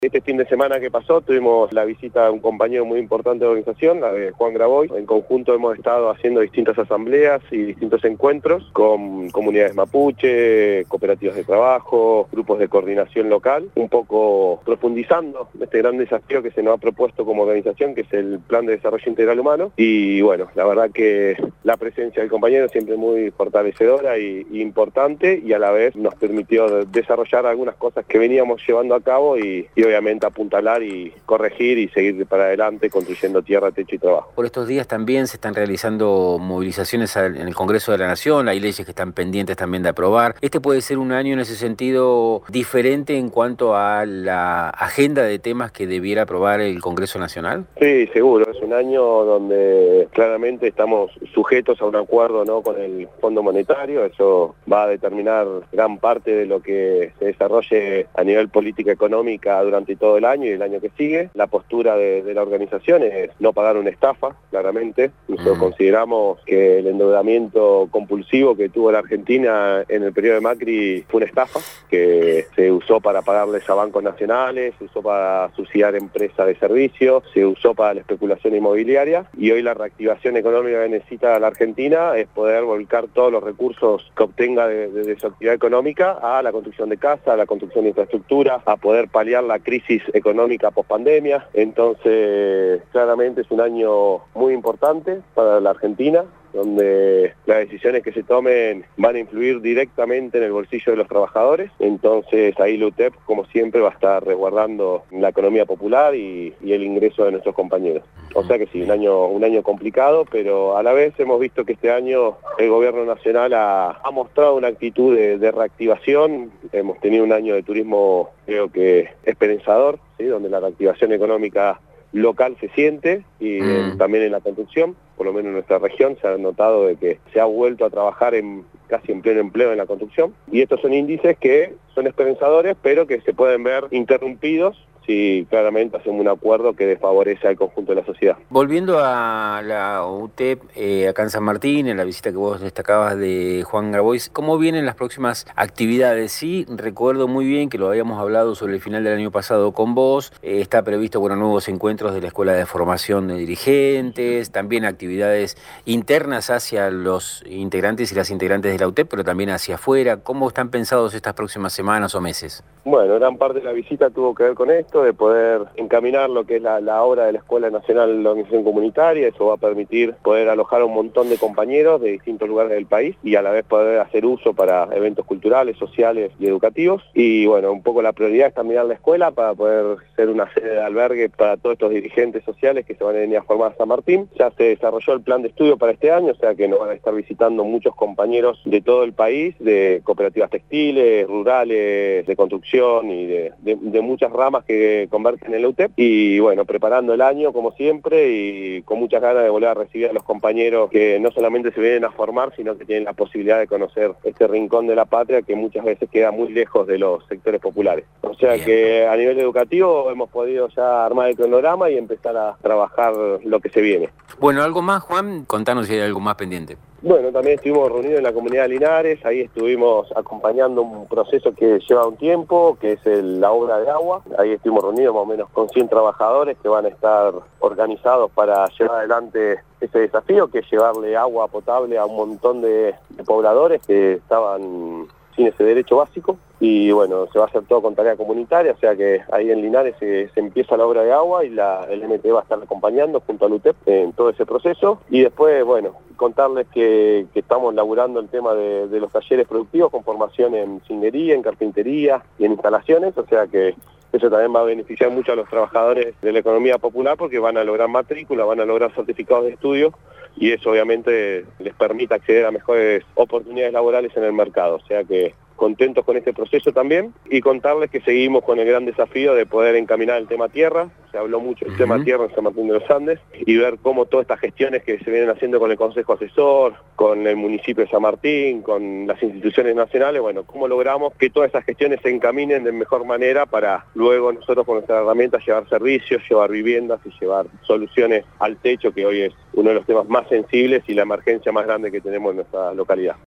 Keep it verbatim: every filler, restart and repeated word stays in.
Este fin de semana que pasó tuvimos la visita de un compañero muy importante de la organización, la de Juan Grabois. En conjunto hemos estado haciendo distintas asambleas y distintos encuentros con comunidades mapuche, cooperativas de trabajo, grupos de coordinación local, un poco profundizando este gran desafío que se nos ha propuesto como organización, que es el Plan de Desarrollo Integral Humano. Y bueno, la verdad que la presencia del compañero siempre muy fortalecedora y, y importante, y a la vez nos permitió desarrollar algunas cosas que veníamos llevando a cabo y, y obviamente apuntalar y corregir y seguir para adelante construyendo tierra, techo y trabajo. Por estos días también se están realizando movilizaciones en el Congreso de la Nación, hay leyes que están pendientes también de aprobar. Este puede ser un año en ese sentido diferente en cuanto a la agenda de temas que debiera aprobar el Congreso Nacional. Sí, seguro, es un año donde claramente estamos sujetos a un acuerdo, ¿no?, con el Fondo Monetario. Eso va a determinar gran parte de lo que se desarrolle a nivel política económica durante todo el año y el año que sigue. La postura de, de la organización es no pagar una estafa, claramente. Nosotros mm. consideramos que el endeudamiento compulsivo que tuvo la Argentina en el periodo de Macri fue una estafa, que se usó para pagarles a bancos nacionales, se usó para subsidiar empresas de servicios, se usó para la especulación inmobiliaria, y hoy la reactivación económica que necesita la Argentina es poder volcar todos los recursos que obtenga de, de, de su actividad económica a la construcción de casas, a la construcción de infraestructura, a poder paliar la crisis económica pospandemia. Entonces, claramente es un año muy importante para la Argentina, donde las decisiones que se tomen van a influir directamente en el bolsillo de los trabajadores. Entonces ahí la U T E P, como siempre, va a estar resguardando la economía popular y, y el ingreso de nuestros compañeros. O sea que sí, un año, un año complicado, pero a la vez hemos visto que este año el gobierno nacional ha, ha mostrado una actitud de, de reactivación. Hemos tenido un año de turismo, creo que esperanzador, ¿sí?, donde la reactivación económica local se siente, y mm. también en la construcción, por lo menos en nuestra región se ha notado de que se ha vuelto a trabajar en casi en pleno empleo en la construcción, y estos son índices que son esperanzadores, pero que se pueden ver interrumpidos si claramente hacemos un acuerdo que desfavorece al conjunto de la sociedad. Volviendo a la U T E P, eh, acá en San Martín, en la visita que vos destacabas de Juan Grabois, ¿cómo vienen las próximas actividades? Sí, recuerdo muy bien que lo habíamos hablado sobre el final del año pasado con vos, eh, está previsto, bueno, nuevos encuentros de la Escuela de Formación de Dirigentes, también actividades internas hacia los integrantes y las integrantes de la U T E P, pero también hacia afuera. ¿Cómo están pensados estas próximas semanas o meses? Bueno, gran parte de la visita tuvo que ver con esto, de poder encaminar lo que es la, la obra de la Escuela Nacional de la Organización Comunitaria. Eso va a permitir poder alojar a un montón de compañeros de distintos lugares del país y a la vez poder hacer uso para eventos culturales, sociales y educativos. Y bueno, un poco la prioridad es también la escuela para poder ser una sede de albergue para todos estos dirigentes sociales que se van a venir a formar a San Martín. Ya se desarrolló el plan de estudio para este año, o sea que nos van a estar visitando muchos compañeros de todo el país, de cooperativas textiles, rurales, de construcción y de, de, de muchas ramas que convergen en la U T E P, y bueno, preparando el año como siempre y con muchas ganas de volver a recibir a los compañeros que no solamente se vienen a formar, sino que tienen la posibilidad de conocer este rincón de la patria que muchas veces queda muy lejos de los sectores populares. O sea Bien. que a nivel educativo hemos podido ya armar el cronograma y empezar a trabajar lo que se viene. Bueno, ¿algo más, Juan? Contanos si hay algo más pendiente. Bueno, también estuvimos reunidos en la comunidad de Linares, ahí estuvimos acompañando un proceso que lleva un tiempo, que es el, la obra de agua. Ahí estuvimos reunidos más o menos con cien trabajadores que van a estar organizados para llevar adelante ese desafío, que es llevarle agua potable a un montón de, de pobladores que estaban sin ese derecho básico. Y bueno, se va a hacer todo con tarea comunitaria, o sea que ahí en Linares se, se empieza la obra de agua y la, el M T E va a estar acompañando junto al U T E P en todo ese proceso. Y después, bueno, contarles que, que estamos laburando el tema de, de los talleres productivos con formación en cinería, en carpintería y en instalaciones, o sea que eso también va a beneficiar mucho a los trabajadores de la economía popular porque van a lograr matrícula, van a lograr certificados de estudio, y eso obviamente les permite acceder a mejores oportunidades laborales en el mercado. O sea que contentos con este proceso también, y contarles que seguimos con el gran desafío de poder encaminar el tema tierra. Se habló mucho del uh-huh. tema tierra en San Martín de los Andes, y ver cómo todas estas gestiones que se vienen haciendo con el Consejo Asesor, con el municipio de San Martín, con las instituciones nacionales, bueno, cómo logramos que todas esas gestiones se encaminen de mejor manera para luego nosotros con nuestras herramientas llevar servicios, llevar viviendas y llevar soluciones al techo, que hoy es uno de los temas más sensibles y la emergencia más grande que tenemos en nuestra localidad.